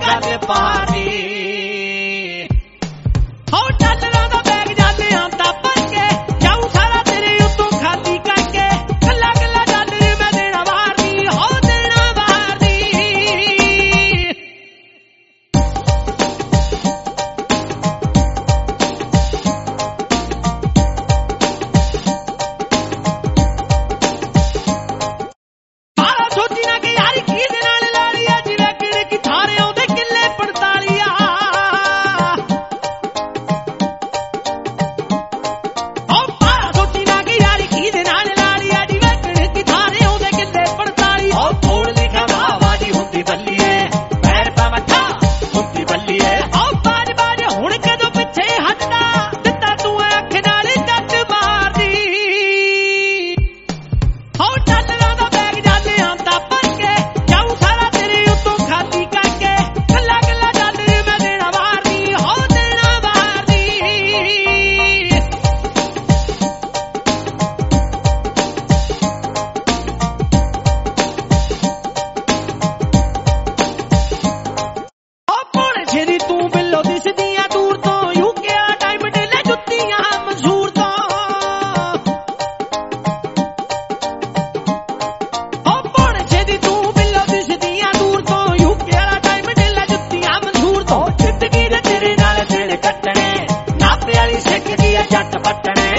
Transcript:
गल पानी हो डॉलरां दा बैग जाने आंदा भर के जाऊं सारा तेरे उत्तों खाली करके गल्ला गल्ला डॉलर मैं देना वारनी हो देना वारनी बारा सोची ना कि यार की दे नाल लाड़ी आ जिवें किड़ की थारे आउंदे किल्ले 45 ओ बारा सोची ना कि यार की दे नाल लाड़ी आ जिवें किड़ की थारे आउंदे किल्ले 45 ओ थोड़ लिखा आवाज़ी हुंदी बल्लीए पैर पा मट्ठा हुंदी बल्लीए ओ बाज बाज हुण कदों पिछे हटदा दित्ता तूं अख नाल जट मारदी हो डॉलरां दा बैग जाने आंदा भर के जाऊं सारा तेरे उत्तों खाली करके गल्ला गल्ला डॉलर मैं देना वारनी हो देना वारनी ओ भोले छेदी तू बिल्लो दिसदियां दूर तो यूके आ टाइम डेले जुत्तियां मंसूर तो ओ भोले छेदी तू बिल्लो दिसदियां दूर तो यूके वाला टाइम डेले जुत्तियां मंसूर तो जिंदगी दे तेरे नाल दिल कट्टने नापे वाली सिख दी जट पट्टने